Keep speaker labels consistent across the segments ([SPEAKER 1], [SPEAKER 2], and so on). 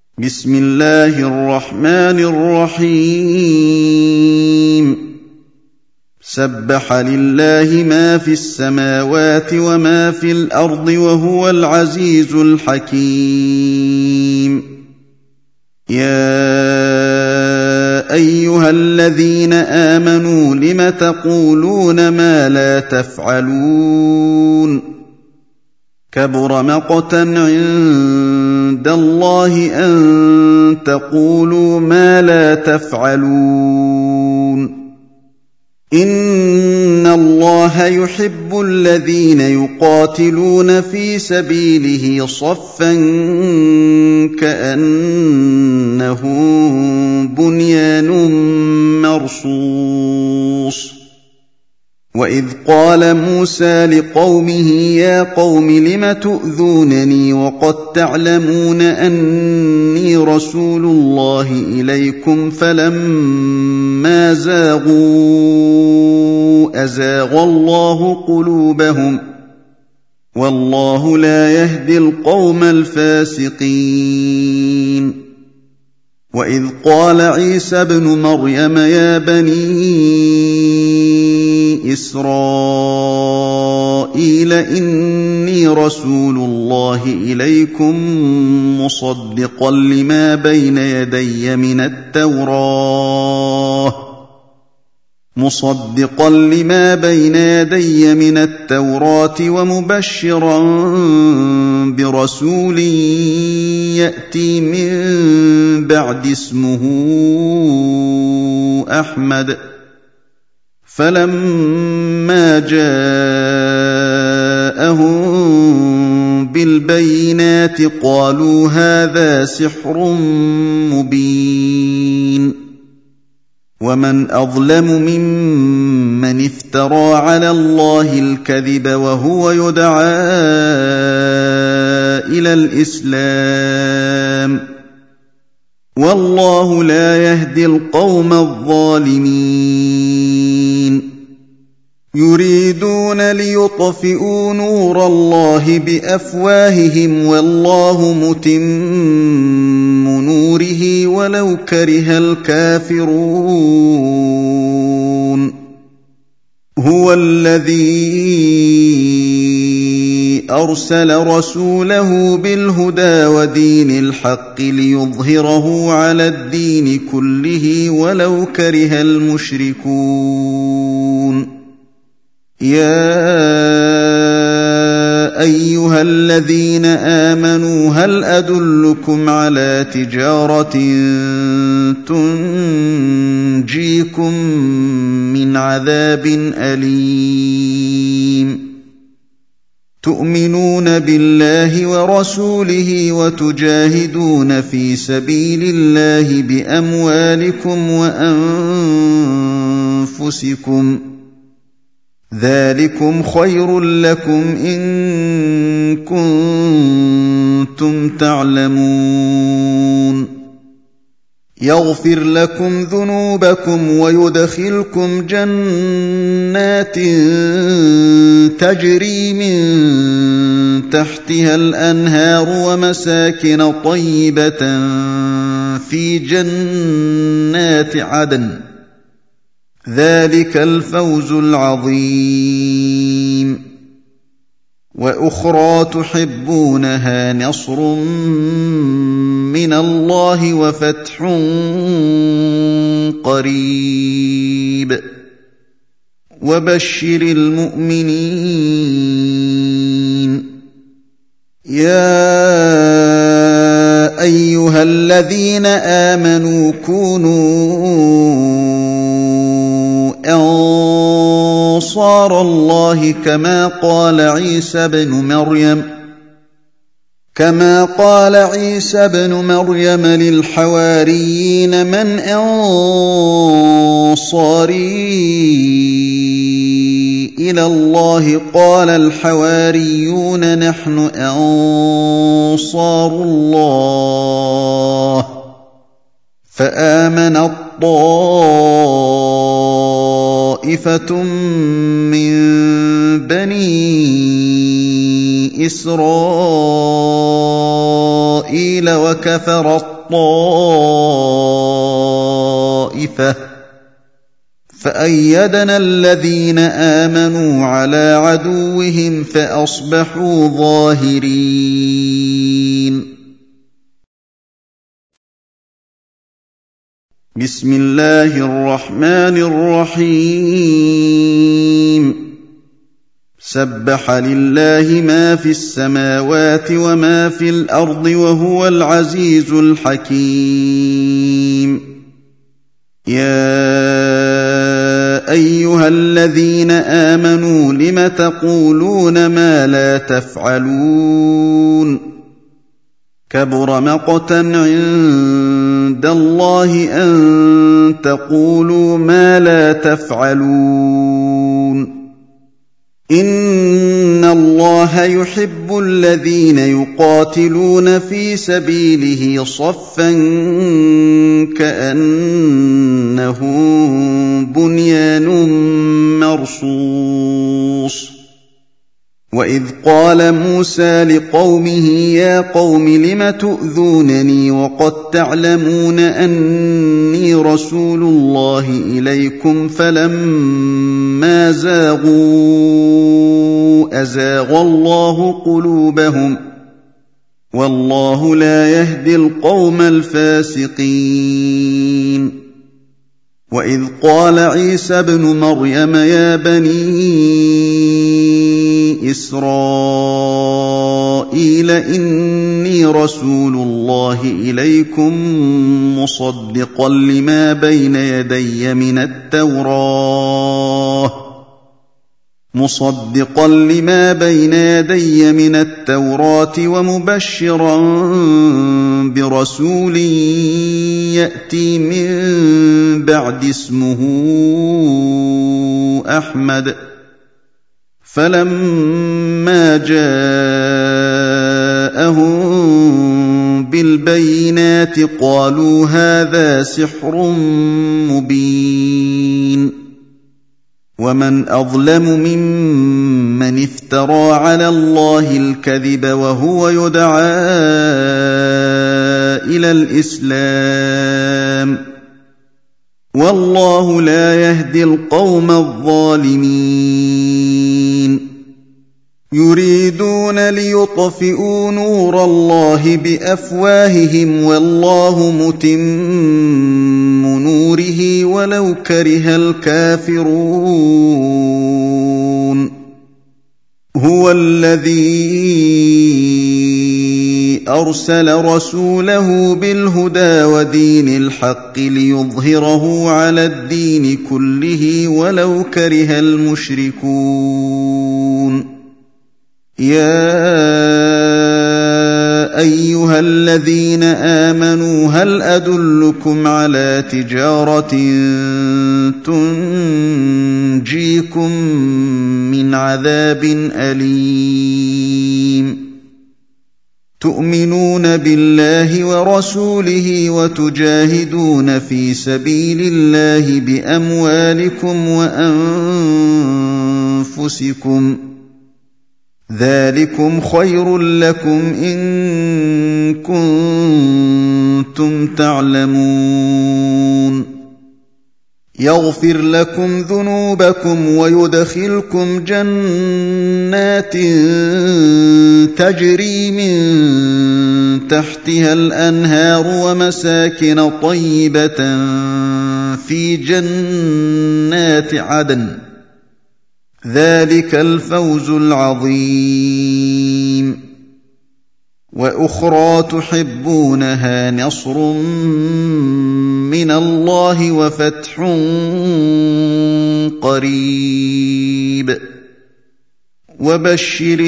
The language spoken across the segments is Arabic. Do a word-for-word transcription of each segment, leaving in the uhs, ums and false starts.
[SPEAKER 1] بسم الله الرحمن الرحيم سبح لله ما في السماوات وما في الأرض وهو العزيز الحكيم يا أيها الذين آمنوا لم تقولون ما لا تفعلون كبر مقتا عند الله أن تقولوا ما لا تفعلون إن الله يحب الذين يقاتلون في سبيله صفا كأنهم بنيان مرصوص وإذ قال موسى لقومه يا قوم لم تؤذونني وقد تعلمون أني رسول الله إليكم فلما زاغوا أزاغ الله قلوبهم والله لا يهدي القوم الفاسقين وإذ قال عيسى ابن مريم يا بني إسرائيل إني رسول الله إليكم مصدقا لما بين يدي من التوراة مصدقا لما بين يدي من التوراة ومبشرا برسول يأتي من بعد اسمه أحمد فلما جاءهم بالبينات قالوا هذا سحر مبين ومن أظلم ممن افترى على الله الكذب وهو يدعى إلى الإسلام والله لا يهدي القوم الظالمين يريدون ليطفئوا نور الله بأفواههم والله متم نوره ولو كره الكافرون هو الذي أرسل رسوله بالهدى ودين الحق ليظهره على الدين كله ولو كره المشركون يا أيها الذين آمنوا هل أدلكم على تجارة تنجيكم من عذاب أليم تؤمنون بالله ورسوله وتجاهدون في سبيل الله بأموالكم وأنفسكم ذلكم خير لكم إن كنتم تعلمون يغفر لكم ذنوبكم ويدخلكم جنات تجري من تحتها الأنهار ومساكن طيبة في جنات عدن ذلك الفوز العظيم وأخرى تحبونها نصر من الله وفتح قريب وبشر المؤمنين يا أيها الذين آمنوا كونوا أنصار الله كما قال عيسى بن مريم كما قال عيسى بن مريم للحواريين من أنصاري إلى الله قال الحواريون نحن أنصار الله فآمن الطائفة من بني إسرائيل وكفر الطائفة طائفة فأيدنا الذين آمنوا على عدوهم فأصبحوا ظاهرين. بسم الله الرحمن الرحيم. سبح لله ما في السماوات وما في الأرض وهو العزيز الحكيم. يا أيها الذين آمنوا لم تقولون ما لا تفعلون؟ كبر مقتا عند الله أن تقولوا ما لا تفعلون. إن الله يحب الذين يقاتلون في سبيله صفا كأنهم بنيان مرصوص. وإذ قال موسى لقومه يا قوم لم تؤذونني وقد تعلمون أني رسول الله إليكم فلما زاغوا أزاغ الله قلوبهم والله لا يهدي القوم الفاسقين. وإذ قال عيسى ابن مريم يا بني إسرائيل إني رسول الله إليكم مصدقا لما بين يدي من التوراة مصدقا لما بين يدي من التوراة ومبشرا برسول يأتي من بعد اسمه أحمد. فلما جاءهم بالبينات قالوا هذا سحر مبين. ومن أظلم ممن افترى على الله الكذب وهو يدعى إلى الإسلام والله لا يهدي القوم الظالمين. يريدون ليطفئوا نور الله بأفواههم والله متم نوره ولو كره الكافرون. هو الذي أرسل رسوله بالهدى ودين الحق ليظهره على الدين كله ولو كره المشركون. يا أيها الذين آمنوا هل أدلكم على تجارة تنجيكم من عذاب أليم؟ تؤمنون بالله ورسوله وتجاهدون في سبيل الله بأموالكم وأنفسكم ذلكم خير لكم إن كنتم تعلمون. يغفر لكم ذنوبكم ويدخلكم جنات تجري من تحتها الأنهار ومساكن طيبة في جنات عدن ذلك الفوز العظيم. وأخرى تحبونها نصر من الله وفتح قريب وبشر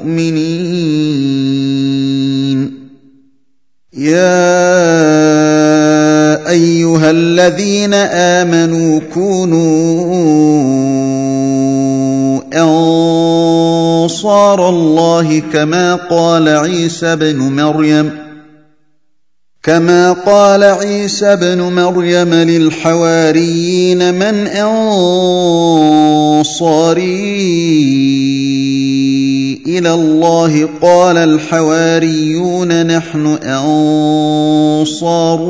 [SPEAKER 1] المؤمنين. يا أيها الذين آمنوا كونوا أنصار الله كما قال عيسى ابن مريم كما قال عيسى ابن مريم للحواريين من أنصاري إلى الله قال الحواريون نحن أنصار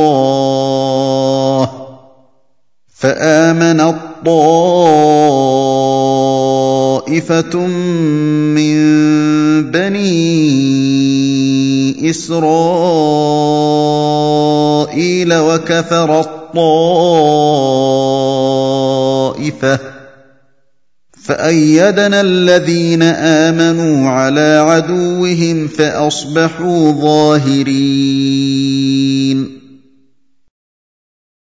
[SPEAKER 1] الله فآمنت طائفة من بني إسرائيل وكفرت طائفة فأيدنا الذين آمنوا على عدوهم فأصبحوا ظاهرين